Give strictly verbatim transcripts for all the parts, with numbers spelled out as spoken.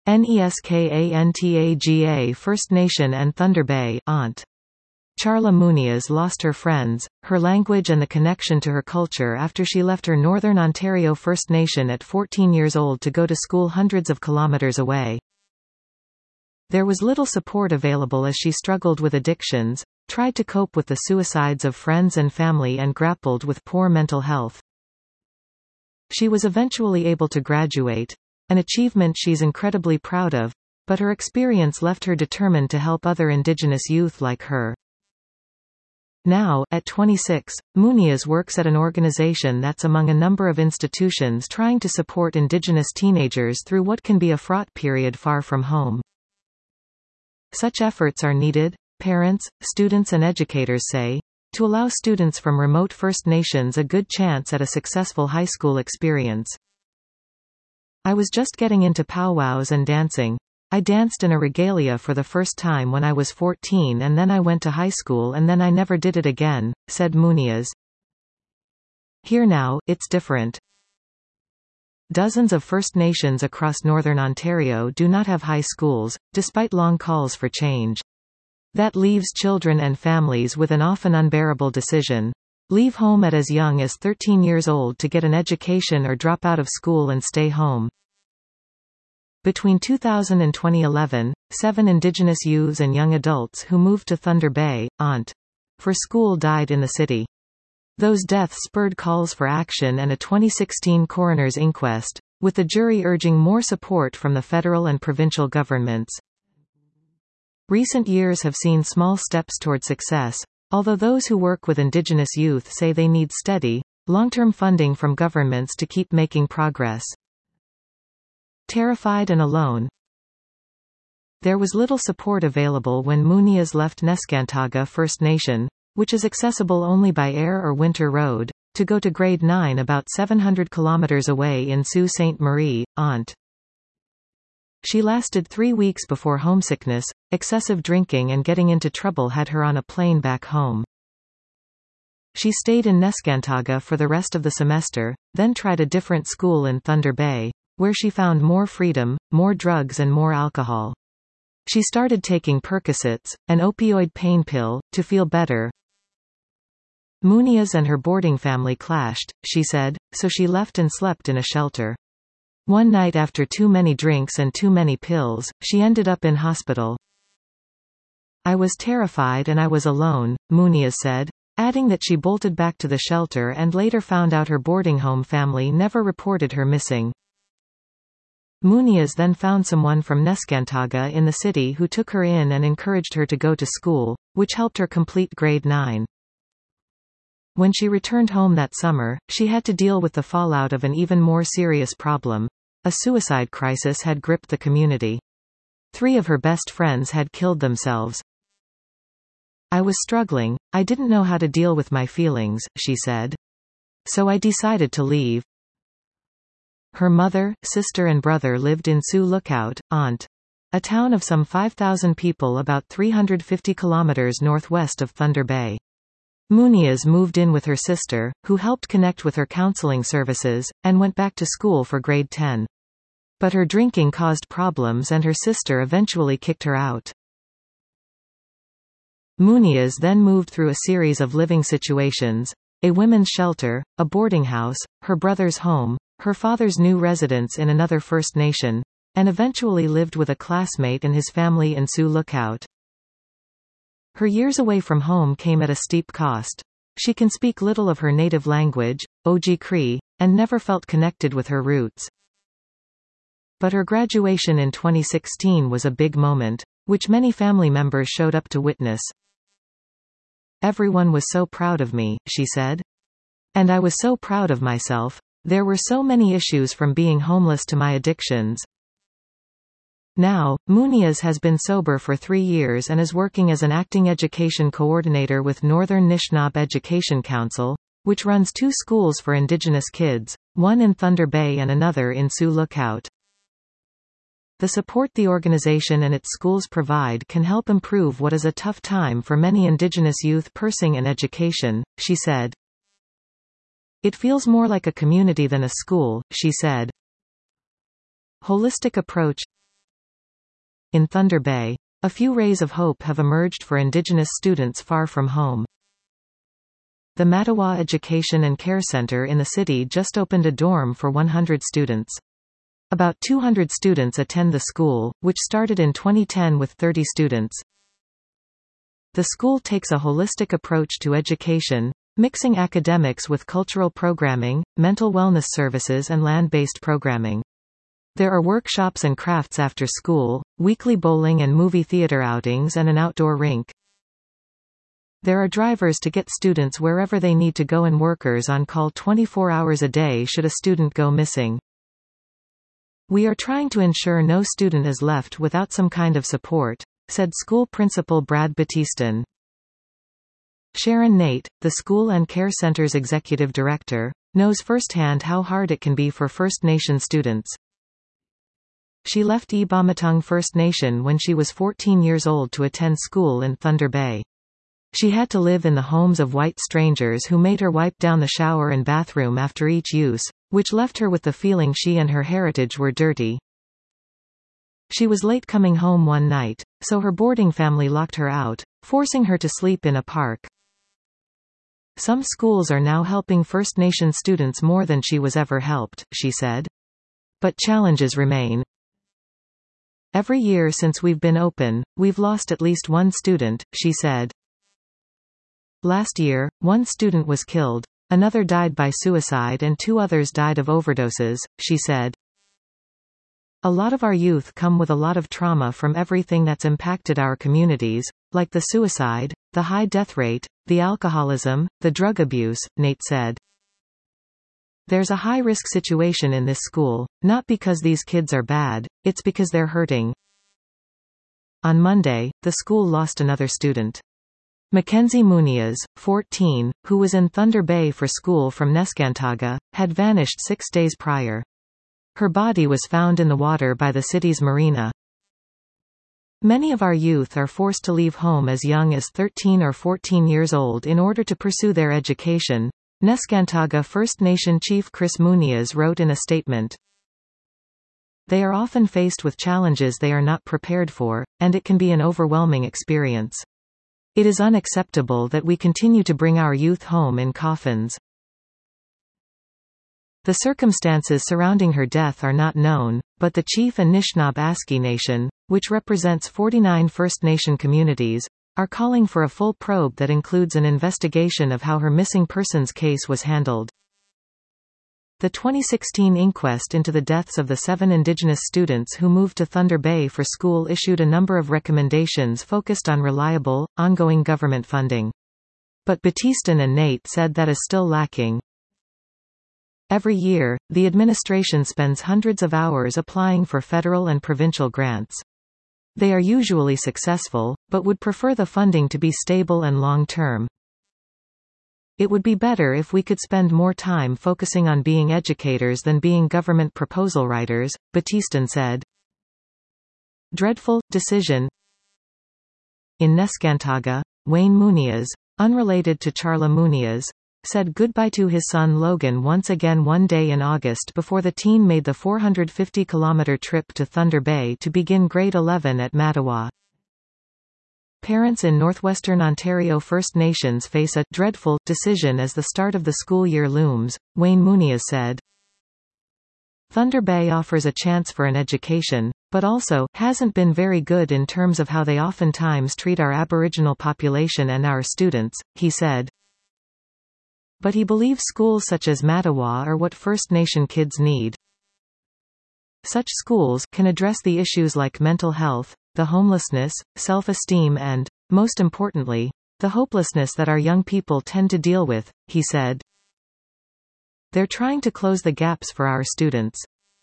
Neskantaga First Nation and Thunder Bay, Aunt. Charla Muniz lost her friends, her language and the connection to her culture after she left her Northern Ontario First Nation at fourteen years old to go to school hundreds of kilometres away. There was little support available as she struggled with addictions, tried to cope with the suicides of friends and family and grappled with poor mental health. She was eventually able to graduate, an achievement she's incredibly proud of, but her experience left her determined to help other Indigenous youth like her. Now, at twenty-six, Muniz works at an organization that's among a number of institutions trying to support Indigenous teenagers through what can be a fraught period far from home. Such efforts are needed, parents, students and educators say, to allow students from remote First Nations a good chance at a successful high school experience. I was just getting into powwows and dancing. I danced in a regalia for the first time when I was fourteen and then I went to high school and then I never did it again, said Muniz. Here now, it's different. Dozens of First Nations across Northern Ontario do not have high schools, despite long calls for change. That leaves children and families with an often unbearable decision: leave home at as young as thirteen years old to get an education or drop out of school and stay home. Between two thousand and twenty eleven, seven Indigenous youths and young adults who moved to Thunder Bay, Aunt. for school died in the city. Those deaths spurred calls for action and a twenty sixteen coroner's inquest, with the jury urging more support from the federal and provincial governments. Recent years have seen small steps toward success, although those who work with Indigenous youth say they need steady, long-term funding from governments to keep making progress. Terrified and alone. There was little support available when Muniz left Neskantaga First Nation, which is accessible only by air or winter road, to go to grade nine about seven hundred kilometers away in Sault Ste. Marie, Aunt. She lasted three weeks before homesickness, excessive drinking and getting into trouble had her on a plane back home. She stayed in Neskantaga for the rest of the semester, then tried a different school in Thunder Bay, where she found more freedom, more drugs and more alcohol. She started taking Percocets, an opioid pain pill, to feel better. Muniz and her boarding family clashed, she said, so she left and slept in a shelter. One night after too many drinks and too many pills, she ended up in hospital. I was terrified and I was alone, Muniz said, adding that she bolted back to the shelter and later found out her boarding home family never reported her missing. Muniz then found someone from Neskantaga in the city who took her in and encouraged her to go to school, which helped her complete grade nine. When she returned home that summer, she had to deal with the fallout of an even more serious problem. A suicide crisis had gripped the community. Three of her best friends had killed themselves. I was struggling, I didn't know how to deal with my feelings, she said. So I decided to leave. Her mother, sister and brother lived in Sioux Lookout, Aunt. A town of some five thousand people about three hundred fifty kilometers northwest of Thunder Bay. Muniz moved in with her sister, who helped connect with her counseling services, and went back to school for grade ten. But her drinking caused problems and her sister eventually kicked her out. Muniz then moved through a series of living situations: a women's shelter, a boarding house, her brother's home, her father's new residence in another First Nation, and eventually lived with a classmate and his family in Sioux Lookout. Her years away from home came at a steep cost. She can speak little of her native language, Oji Cree, and never felt connected with her roots. But her graduation in twenty sixteen was a big moment, which many family members showed up to witness. Everyone was so proud of me, she said. And I was so proud of myself. There were so many issues from being homeless to my addictions. Now, Muniz has been sober for three years and is working as an acting education coordinator with Northern Nishnawbe Education Council, which runs two schools for Indigenous kids, one in Thunder Bay and another in Sioux Lookout. The support the organization and its schools provide can help improve what is a tough time for many Indigenous youth pursuing an education, she said. It feels more like a community than a school, she said. Holistic approach. In Thunder Bay, a few rays of hope have emerged for Indigenous students far from home. The Mattawa Education and Care Center in the city just opened a dorm for one hundred students. About two hundred students attend the school, which started in twenty ten with thirty students. The school takes a holistic approach to education, mixing academics with cultural programming, mental wellness services and land-based programming. There are workshops and crafts after school, weekly bowling and movie theater outings and an outdoor rink. There are drivers to get students wherever they need to go and workers on call twenty-four hours a day should a student go missing. We are trying to ensure no student is left without some kind of support, said school principal Brad Batiston. Sharon Nate, the School and Care Center's executive director, knows firsthand how hard it can be for First Nation students. She left Ibamatong First Nation when she was fourteen years old to attend school in Thunder Bay. She had to live in the homes of white strangers who made her wipe down the shower and bathroom after each use, which left her with the feeling she and her heritage were dirty. She was late coming home one night, so her boarding family locked her out, forcing her to sleep in a park. Some schools are now helping First Nation students more than she was ever helped, she said. But challenges remain. Every year since we've been open, we've lost at least one student, she said. Last year, one student was killed, another died by suicide and two others died of overdoses, she said. A lot of our youth come with a lot of trauma from everything that's impacted our communities, like the suicide, the high death rate, the alcoholism, the drug abuse, Nate said. There's a high-risk situation in this school, not because these kids are bad, it's because they're hurting. On Monday, the school lost another student. Mackenzie Muniz, fourteen, who was in Thunder Bay for school from Neskantaga, had vanished six days prior. Her body was found in the water by the city's marina. Many of our youth are forced to leave home as young as thirteen or fourteen years old in order to pursue their education, Neskantaga First Nation Chief Chris Muniz wrote in a statement. They are often faced with challenges they are not prepared for, and it can be an overwhelming experience. It is unacceptable that we continue to bring our youth home in coffins. The circumstances surrounding her death are not known, but the Chief and Nishnab Aski Nation, which represents forty-nine First Nation communities, are calling for a full probe that includes an investigation of how her missing persons case was handled. The twenty sixteen inquest into the deaths of the seven Indigenous students who moved to Thunder Bay for school issued a number of recommendations focused on reliable, ongoing government funding. But Batiston and Nate said that is still lacking. Every year, the administration spends hundreds of hours applying for federal and provincial grants. They are usually successful, but would prefer the funding to be stable and long-term. It would be better if we could spend more time focusing on being educators than being government proposal writers, Batiston said. Dreadful decision. In Neskantaga, Wayne Muniz, unrelated to Charla Muniz, said goodbye to his son Logan once again one day in August before the teen made the four hundred fifty kilometer trip to Thunder Bay to begin grade eleven at Mattawa. Parents in northwestern Ontario First Nations face a dreadful decision as the start of the school year looms, Wayne Muniz said. Thunder Bay offers a chance for an education, but also hasn't been very good in terms of how they oftentimes treat our Aboriginal population and our students, he said. But he believes schools such as Mattawa are what First Nation kids need. Such schools can address the issues like mental health, the homelessness, self-esteem and, most importantly, the hopelessness that our young people tend to deal with, he said. They're trying to close the gaps for our students.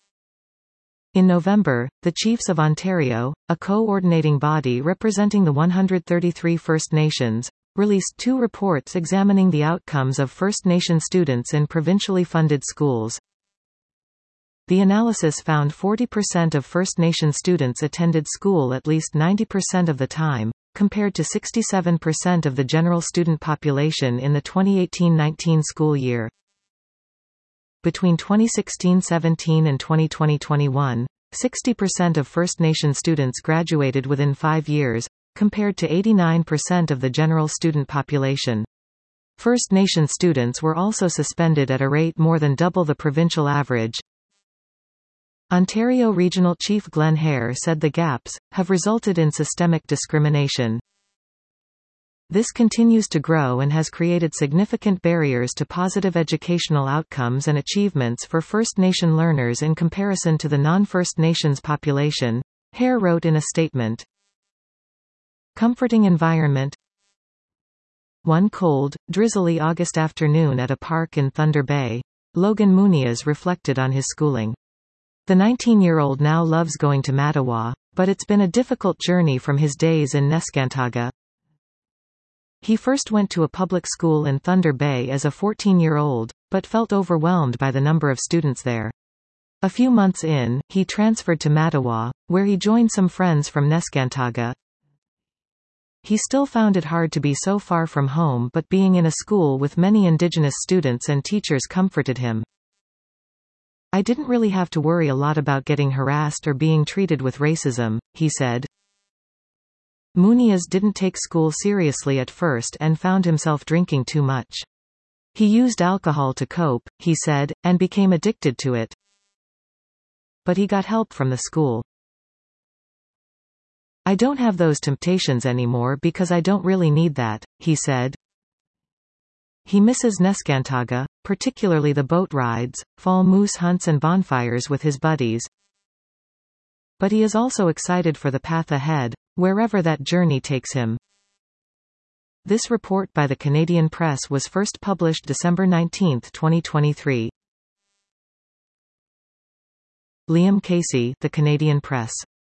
In November, the Chiefs of Ontario, a coordinating body representing the one hundred thirty-three First Nations, released two reports examining the outcomes of First Nation students in provincially funded schools. The analysis found forty percent of First Nation students attended school at least ninety percent of the time, compared to sixty-seven percent of the general student population in the twenty eighteen nineteen school year. Between twenty sixteen seventeen and twenty twenty twenty-one, sixty percent of First Nation students graduated within five years, compared to eighty-nine percent of the general student population. First Nation students were also suspended at a rate more than double the provincial average. Ontario Regional Chief Glenn Hare said the gaps have resulted in systemic discrimination. This continues to grow and has created significant barriers to positive educational outcomes and achievements for First Nation learners in comparison to the non-First Nations population, Hare wrote in a statement. Comforting environment. One cold, drizzly August afternoon at a park in Thunder Bay, Logan Muniz reflected on his schooling. The nineteen-year-old now loves going to Mattawa, but it's been a difficult journey from his days in Neskantaga. He first went to a public school in Thunder Bay as a fourteen-year-old, but felt overwhelmed by the number of students there. A few months in, he transferred to Mattawa, where he joined some friends from Neskantaga. He still found it hard to be so far from home, but being in a school with many Indigenous students and teachers comforted him. I didn't really have to worry a lot about getting harassed or being treated with racism, he said. Muniz didn't take school seriously at first and found himself drinking too much. He used alcohol to cope, he said, and became addicted to it. But he got help from the school. I don't have those temptations anymore because I don't really need that, he said. He misses Neskantaga, particularly the boat rides, fall moose hunts and bonfires with his buddies. But he is also excited for the path ahead, wherever that journey takes him. This report by the Canadian Press was first published December nineteenth, twenty twenty-three. Liam Casey, The Canadian Press.